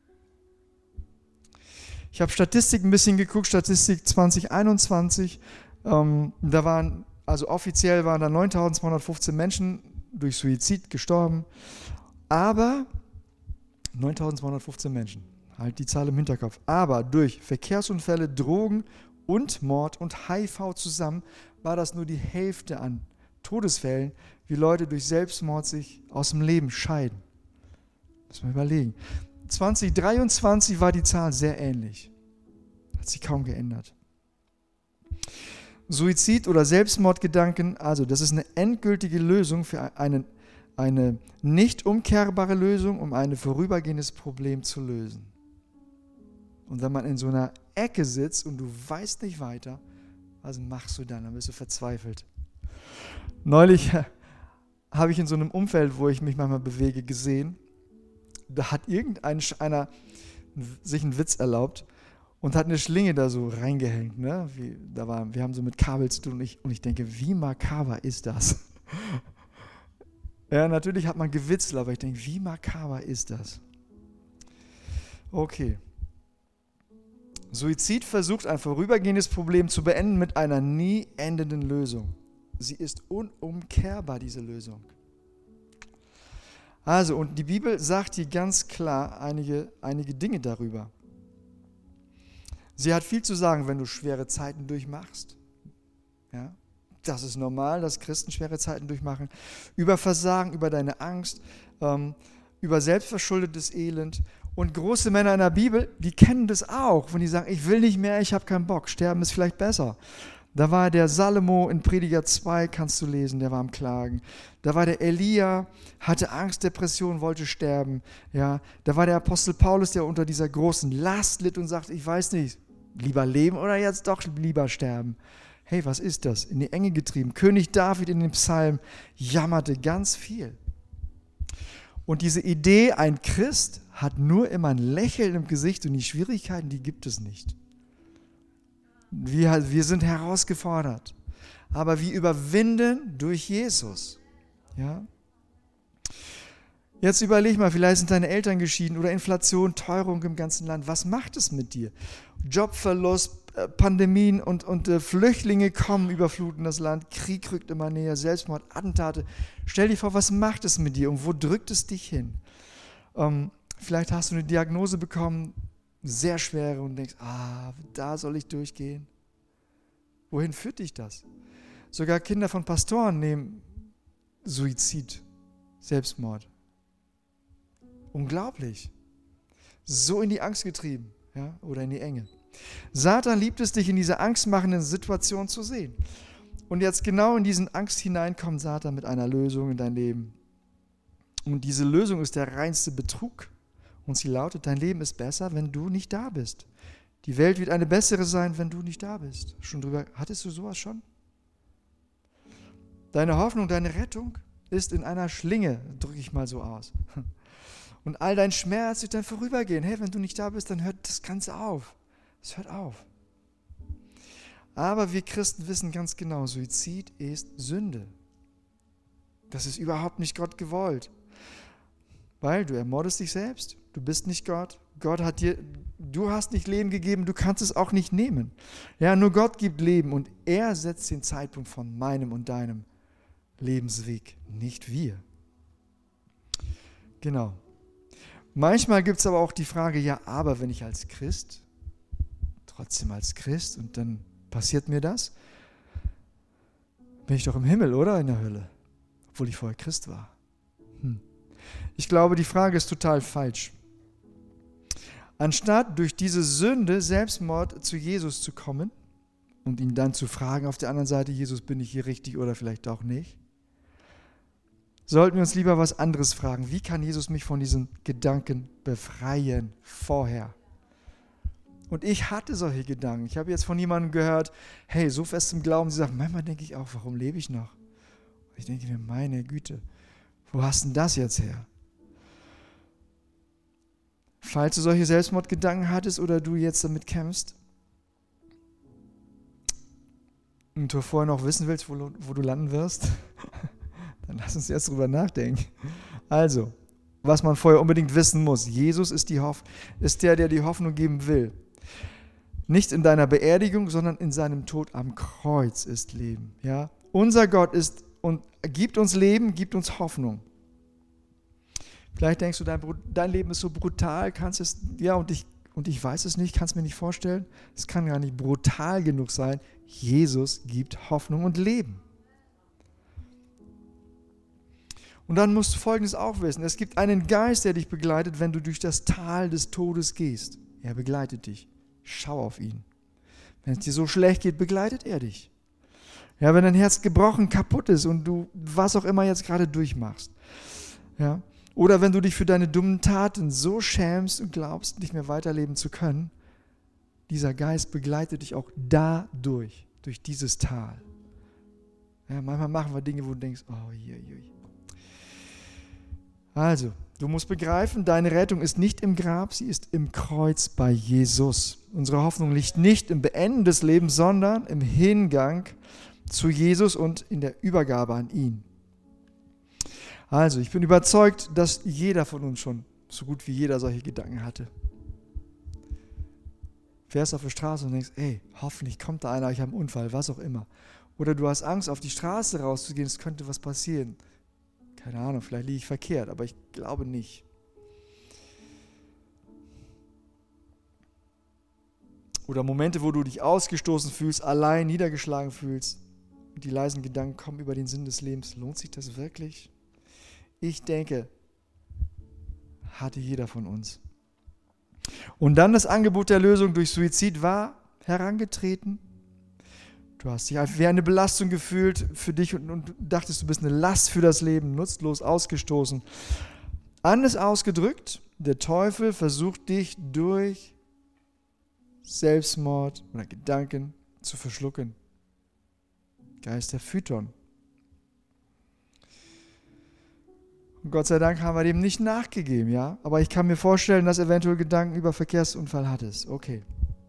Ich habe Statistik ein bisschen geguckt, Statistik zwanzig einundzwanzig. Ähm, da waren, also offiziell waren da neuntausendzweihundertfünfzehn Menschen durch Suizid gestorben. Aber neuntausendzweihundertfünfzehn Menschen, halt die Zahl im Hinterkopf. Aber durch Verkehrsunfälle, Drogen und Mord und H I V zusammen war das nur die Hälfte an Todesfällen, wie Leute durch Selbstmord sich aus dem Leben scheiden. Muss man überlegen. zwanzig dreiundzwanzig war die Zahl sehr ähnlich. Hat sich kaum geändert. Suizid oder Selbstmordgedanken, also das ist eine endgültige Lösung für einen Eine nicht umkehrbare Lösung, um ein vorübergehendes Problem zu lösen. Und wenn man in so einer Ecke sitzt und du weißt nicht weiter, was machst du dann? Dann bist du verzweifelt. Neulich habe ich in so einem Umfeld, wo ich mich manchmal bewege, gesehen, da hat irgendeiner sich einen Witz erlaubt und hat eine Schlinge da so reingehängt. Ne? Wie, da war, wir haben so mit Kabel zu tun und ich, und ich denke, wie makaber ist das? Ja, natürlich hat man gewitzelt, aber ich denke, wie makaber ist das? Okay. Suizid versucht, ein vorübergehendes Problem zu beenden mit einer nie endenden Lösung. Sie ist unumkehrbar, diese Lösung. Also, und die Bibel sagt hier ganz klar einige, einige Dinge darüber. Sie hat viel zu sagen, wenn du schwere Zeiten durchmachst. Ja, das ist normal, dass Christen schwere Zeiten durchmachen. Über Versagen, über deine Angst, ähm, über selbstverschuldetes Elend. Und große Männer in der Bibel, die kennen das auch, wenn die sagen, ich will nicht mehr, ich habe keinen Bock, sterben ist vielleicht besser. Da war der Salomo in Prediger zwei, kannst du lesen, der war am Klagen. Da war der Elia, hatte Angst, Depression, wollte sterben. Ja, da war der Apostel Paulus, der unter dieser großen Last litt und sagt, ich weiß nicht, lieber leben oder jetzt doch lieber sterben. Hey, was ist das? In die Enge getrieben. König David in den Psalmen jammerte ganz viel. Und diese Idee, ein Christ hat nur immer ein Lächeln im Gesicht und die Schwierigkeiten, die gibt es nicht. Wir, wir sind herausgefordert, aber wir überwinden durch Jesus. Ja? Jetzt überleg mal, vielleicht sind deine Eltern geschieden oder Inflation, Teuerung im ganzen Land. Was macht es mit dir? Jobverlust, Pandemien und, und äh, Flüchtlinge kommen, überfluten das Land, Krieg rückt immer näher, Selbstmord, Attentate. Stell dir vor, was macht es mit dir und wo drückt es dich hin? Ähm, vielleicht hast du eine Diagnose bekommen, sehr schwere und denkst, ah, da soll ich durchgehen. Wohin führt dich das? Sogar Kinder von Pastoren nehmen Suizid, Selbstmord. Unglaublich. So in die Angst getrieben, ja, oder in die Enge. Satan liebt es, dich in dieser angstmachenden Situation zu sehen. Und jetzt genau in diesen Angst hinein kommt Satan mit einer Lösung in dein Leben. Und diese Lösung ist der reinste Betrug. Und sie lautet, dein Leben ist besser, wenn du nicht da bist. Die Welt wird eine bessere sein, wenn du nicht da bist. Schon drüber, hattest du sowas schon? Deine Hoffnung, deine Rettung ist in einer Schlinge, drücke ich mal so aus. Und all dein Schmerz wird dann vorübergehen. Hey, wenn du nicht da bist, dann hört das Ganze auf. Es hört auf. Aber wir Christen wissen ganz genau, Suizid ist Sünde. Das ist überhaupt nicht Gott gewollt. Weil du ermordest dich selbst. Du bist nicht Gott. Gott hat dir, du hast nicht Leben gegeben, du kannst es auch nicht nehmen. Ja, nur Gott gibt Leben und er setzt den Zeitpunkt von meinem und deinem Lebensweg, nicht wir. Genau. Manchmal gibt es aber auch die Frage, ja, aber wenn ich als Christ, trotzdem als Christ und dann passiert mir das, bin ich doch im Himmel oder in der Hölle, obwohl ich vorher Christ war. Hm. Ich glaube, die Frage ist total falsch. Anstatt durch diese Sünde, Selbstmord, zu Jesus zu kommen und ihn dann zu fragen auf der anderen Seite, Jesus, bin ich hier richtig oder vielleicht auch nicht, sollten wir uns lieber was anderes fragen. Wie kann Jesus mich von diesen Gedanken befreien vorher? Und ich hatte solche Gedanken. Ich habe jetzt von jemandem gehört, hey, so fest im Glauben, sie sagt, manchmal denke ich auch, warum lebe ich noch? Und ich denke mir, meine Güte, wo hast denn das jetzt her? Falls du solche Selbstmordgedanken hattest oder du jetzt damit kämpfst und du vorher noch wissen willst, wo, wo du landen wirst, dann lass uns jetzt drüber nachdenken. Also, was man vorher unbedingt wissen muss, Jesus ist, die Hoff- ist der, der die Hoffnung geben will. Nicht in deiner Beerdigung, sondern in seinem Tod am Kreuz ist Leben. Ja? Unser Gott ist und gibt uns Leben, gibt uns Hoffnung. Vielleicht denkst du, dein, dein Leben ist so brutal, kannst es, ja, und ich, und ich weiß es nicht, kannst mir nicht vorstellen. Es kann gar nicht brutal genug sein. Jesus gibt Hoffnung und Leben. Und dann musst du Folgendes auch wissen. Es gibt einen Geist, der dich begleitet, wenn du durch das Tal des Todes gehst. Er begleitet dich. Schau auf ihn. Wenn es dir so schlecht geht, begleitet er dich. Ja, wenn dein Herz gebrochen, kaputt ist und du was auch immer jetzt gerade durchmachst. Ja, oder wenn du dich für deine dummen Taten so schämst und glaubst, nicht mehr weiterleben zu können, dieser Geist begleitet dich auch dadurch, durch dieses Tal. Ja, manchmal machen wir Dinge, wo du denkst, oh je, je. Also, du musst begreifen, deine Rettung ist nicht im Grab, sie ist im Kreuz bei Jesus. Unsere Hoffnung liegt nicht im Beenden des Lebens, sondern im Hingang zu Jesus und in der Übergabe an ihn. Also, ich bin überzeugt, dass jeder von uns schon, so gut wie jeder, solche Gedanken hatte. Fährst auf der Straße und denkst, ey, hoffentlich kommt da einer, ich habe einen Unfall, was auch immer. Oder du hast Angst, auf die Straße rauszugehen, es könnte was passieren. Keine Ahnung, vielleicht liege ich verkehrt, aber ich glaube nicht. Oder Momente, wo du dich ausgestoßen fühlst, allein, niedergeschlagen fühlst. Und die leisen Gedanken kommen über den Sinn des Lebens. Lohnt sich das wirklich? Ich denke, hatte jeder von uns. Und dann das Angebot der Lösung durch Suizid war herangetreten. Du hast dich wie eine Belastung gefühlt für dich und, und dachtest, du bist eine Last für das Leben, nutzlos ausgestoßen. Anders ausgedrückt, der Teufel versucht dich durch Selbstmord oder Gedanken zu verschlucken. Geist der Phyton. Und Gott sei Dank haben wir dem nicht nachgegeben, ja. Aber ich kann mir vorstellen, dass eventuell Gedanken über Verkehrsunfall hattest. Okay.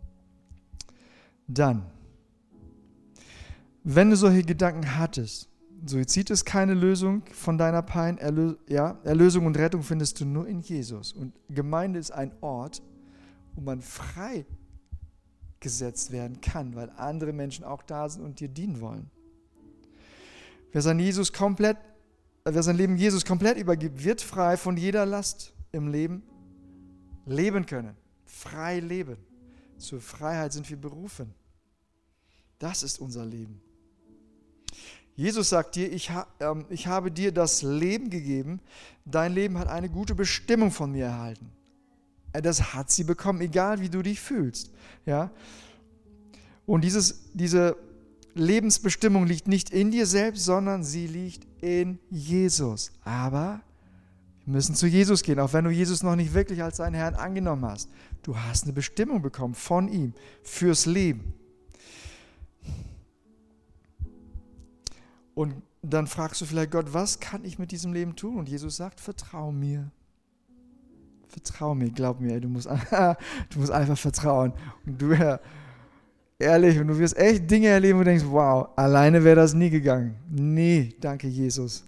Dann, wenn du solche Gedanken hattest, Suizid ist keine Lösung von deiner Pein. Erlö- ja, Erlösung und Rettung findest du nur in Jesus. Und Gemeinde ist ein Ort, wo man frei gesetzt werden kann, weil andere Menschen auch da sind und dir dienen wollen. Wer sein, Jesus komplett, wer sein Leben Jesus komplett übergibt, wird frei von jeder Last im Leben leben können. Frei leben. Zur Freiheit sind wir berufen. Das ist unser Leben. Jesus sagt dir, ich, ha, ähm, ich habe dir das Leben gegeben. Dein Leben hat eine gute Bestimmung von mir erhalten. Das hat sie bekommen, egal wie du dich fühlst. Ja? Und dieses, diese Lebensbestimmung liegt nicht in dir selbst, sondern sie liegt in Jesus. Aber wir müssen zu Jesus gehen, auch wenn du Jesus noch nicht wirklich als deinen Herrn angenommen hast. Du hast eine Bestimmung bekommen von ihm fürs Leben. Und dann fragst du vielleicht Gott, was kann ich mit diesem Leben tun? Und Jesus sagt, vertrau mir. Vertrau mir, glaub mir, du musst, du musst einfach vertrauen. Und du, ja, ehrlich, und du wirst echt Dinge erleben, wo du denkst, wow, alleine wäre das nie gegangen. Nee, danke Jesus.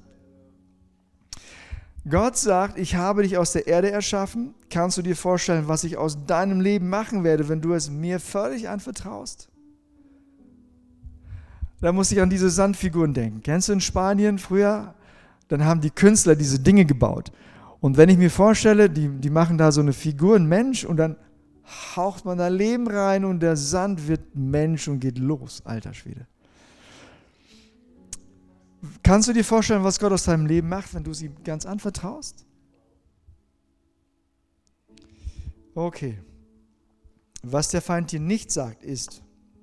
Gott sagt, ich habe dich aus der Erde erschaffen. Kannst du dir vorstellen, was ich aus deinem Leben machen werde, wenn du es mir völlig anvertraust? Da muss ich an diese Sandfiguren denken. Kennst du in Spanien früher? Dann haben die Künstler diese Dinge gebaut. Und wenn ich mir vorstelle, die, die machen da so eine Figur, ein Mensch, und dann haucht man da Leben rein und der Sand wird Mensch und geht los. Alter Schwede. Kannst du dir vorstellen, was Gott aus deinem Leben macht, wenn du es ihm ganz anvertraust? Okay. Was der Feind dir nicht sagt, ist,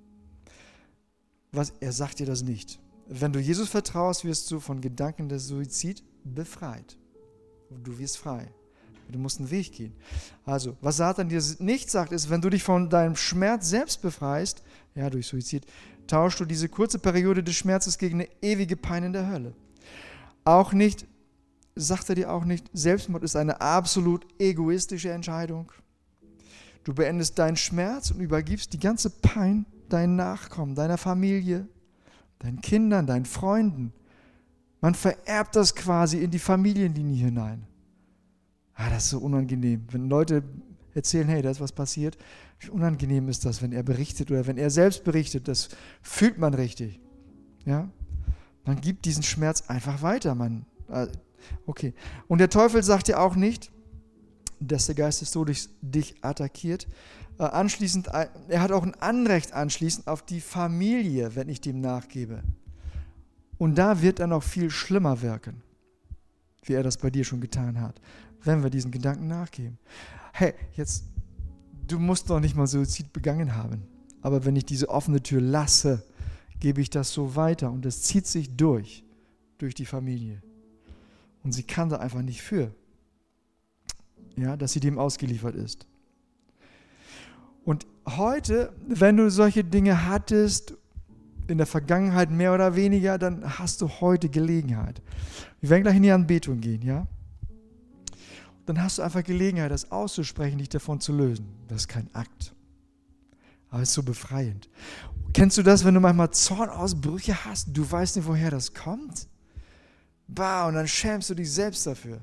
was, er sagt dir das nicht. Wenn du Jesus vertraust, wirst du von Gedanken des Suizid befreit. Du wirst frei. Du musst einen Weg gehen. Also, was Satan dir nicht sagt, ist, wenn du dich von deinem Schmerz selbst befreist, ja, durch Suizid, tauschst du diese kurze Periode des Schmerzes gegen eine ewige Pein in der Hölle. Auch nicht, sagt er dir auch nicht, Selbstmord ist eine absolut egoistische Entscheidung. Du beendest deinen Schmerz und übergibst die ganze Pein deinen Nachkommen, deiner Familie, deinen Kindern, deinen Freunden. Man vererbt das quasi in die Familienlinie hinein. Ah, das ist so unangenehm. Wenn Leute erzählen, hey, da ist was passiert, wie unangenehm ist das, wenn er berichtet oder wenn er selbst berichtet, das fühlt man richtig. Ja? Man gibt diesen Schmerz einfach weiter. Man, okay. Und der Teufel sagt dir auch nicht, dass der Geist des Todes dich attackiert. Äh, anschließend, er hat auch ein Anrecht anschließend auf die Familie, wenn ich dem nachgebe. Und da wird er noch viel schlimmer wirken, wie er das bei dir schon getan hat, wenn wir diesen Gedanken nachgeben. Hey, jetzt, du musst doch nicht mal Suizid begangen haben, aber wenn ich diese offene Tür lasse, gebe ich das so weiter und es zieht sich durch, durch die Familie. Und sie kann da einfach nicht für, ja, dass sie dem ausgeliefert ist. Und heute, wenn du solche Dinge hattest, in der Vergangenheit mehr oder weniger, dann hast du heute Gelegenheit. Wir werden gleich in die Anbetung gehen, ja? Dann hast du einfach Gelegenheit, das auszusprechen, dich davon zu lösen. Das ist kein Akt. Aber es ist so befreiend. Kennst du das, wenn du manchmal Zornausbrüche hast? Du weißt nicht, woher das kommt? Bah, und dann schämst du dich selbst dafür.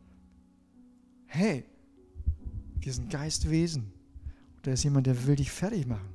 Hey, wir sind Geistwesen. Da ist jemand, der will dich fertig machen.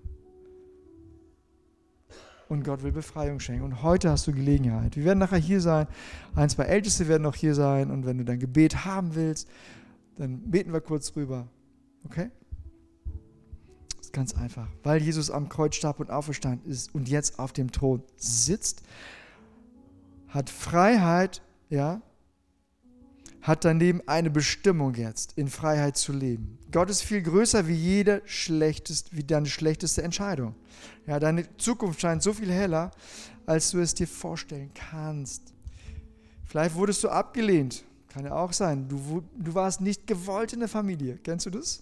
Und Gott will Befreiung schenken. Und heute hast du Gelegenheit. Wir werden nachher hier sein. Ein, zwei Älteste werden noch hier sein. Und wenn du dein Gebet haben willst, dann beten wir kurz drüber. Okay? Das ist ganz einfach. Weil Jesus am Kreuz starb und auferstanden ist und jetzt auf dem Thron sitzt, hat Freiheit, ja, hat dein Leben eine Bestimmung jetzt, in Freiheit zu leben. Gott ist viel größer wie jede schlechteste, wie deine schlechteste Entscheidung. Ja, deine Zukunft scheint so viel heller, als du es dir vorstellen kannst. Vielleicht wurdest du abgelehnt. Kann ja auch sein. Du, du warst nicht gewollt in der Familie. Kennst du das?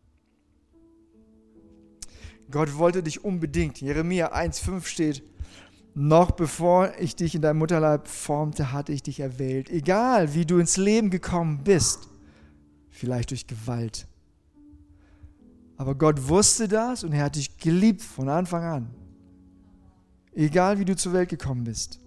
Gott wollte dich unbedingt. Jeremia eins fünf steht, noch bevor ich dich in deinem Mutterleib formte, hatte ich dich erwählt. Egal, wie du ins Leben gekommen bist. Vielleicht durch Gewalt. Aber Gott wusste das und er hat dich geliebt von Anfang an. Egal, wie du zur Welt gekommen bist.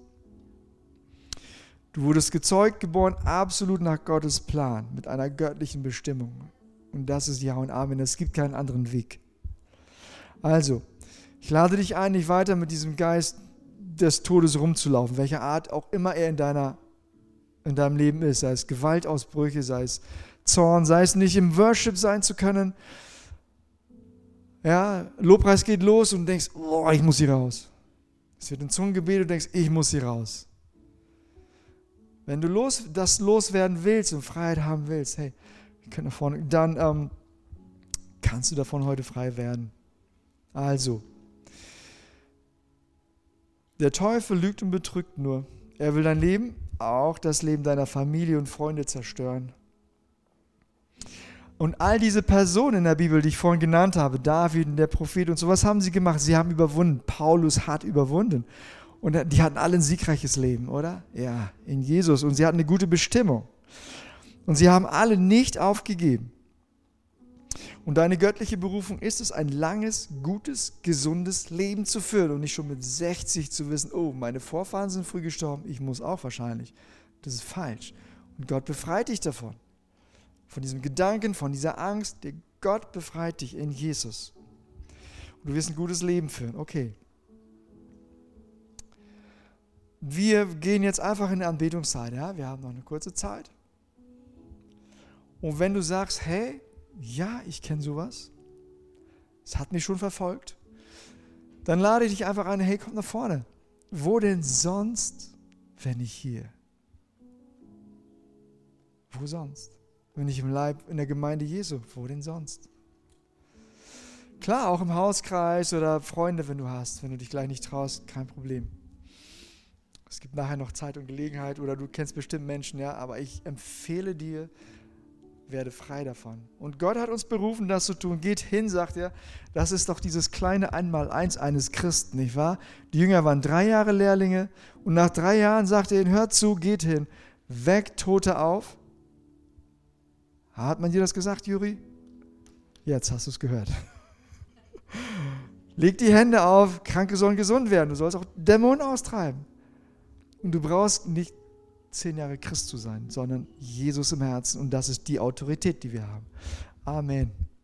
Du wurdest gezeugt, geboren, absolut nach Gottes Plan, mit einer göttlichen Bestimmung. Und das ist Ja und Amen. Es gibt keinen anderen Weg. Also, ich lade dich ein, nicht weiter mit diesem Geist des Todes rumzulaufen, welcher Art auch immer er in, deiner, in deinem Leben ist, sei es Gewaltausbrüche, sei es Zorn, sei es nicht im Worship sein zu können. Ja, Lobpreis geht los und du denkst, oh, ich muss hier raus. Es wird in Zungen gebetet und du denkst, ich muss hier raus. Wenn du los, das loswerden willst und Freiheit haben willst, hey, wir können nach vorne, dann ähm, kannst du davon heute frei werden. Also, der Teufel lügt und betrügt nur. Er will dein Leben, auch das Leben deiner Familie und Freunde zerstören. Und all diese Personen in der Bibel, die ich vorhin genannt habe, David und der Prophet und so, was haben sie gemacht? Sie haben überwunden. Paulus hat überwunden. Und die hatten alle ein siegreiches Leben, oder? Ja, in Jesus. Und sie hatten eine gute Bestimmung. Und sie haben alle nicht aufgegeben. Und deine göttliche Berufung ist es, ein langes, gutes, gesundes Leben zu führen und nicht schon mit sechzig zu wissen, oh, meine Vorfahren sind früh gestorben, ich muss auch wahrscheinlich. Das ist falsch. Und Gott befreit dich davon. Von diesem Gedanken, von dieser Angst. Der Gott befreit dich in Jesus. Und du wirst ein gutes Leben führen. Okay. Wir gehen jetzt einfach in die Anbetungszeit. Ja? Wir haben noch eine kurze Zeit. Und wenn du sagst, hey, ja, ich kenne sowas, es hat mich schon verfolgt, dann lade ich dich einfach ein, hey, komm nach vorne. Wo denn sonst, wenn nicht hier? Wo sonst? Wenn nicht im Leib, in der Gemeinde Jesu, wo denn sonst? Klar, auch im Hauskreis oder Freunde, wenn du hast, wenn du dich gleich nicht traust, kein Problem. Es gibt nachher noch Zeit und Gelegenheit oder du kennst bestimmt Menschen, ja, aber ich empfehle dir, werde frei davon. Und Gott hat uns berufen, das zu tun. Geht hin, sagt er. Das ist doch dieses kleine Einmaleins eines Christen, nicht wahr? Die Jünger waren drei Jahre Lehrlinge und nach drei Jahren sagt er ihnen, hört zu, geht hin, weckt Tote auf. Hat man dir das gesagt, Juri? Jetzt hast du es gehört. Leg die Hände auf, Kranke sollen gesund werden. Du sollst auch Dämonen austreiben. Und du brauchst nicht zehn Jahre Christ zu sein, sondern Jesus im Herzen. Und das ist die Autorität, die wir haben. Amen.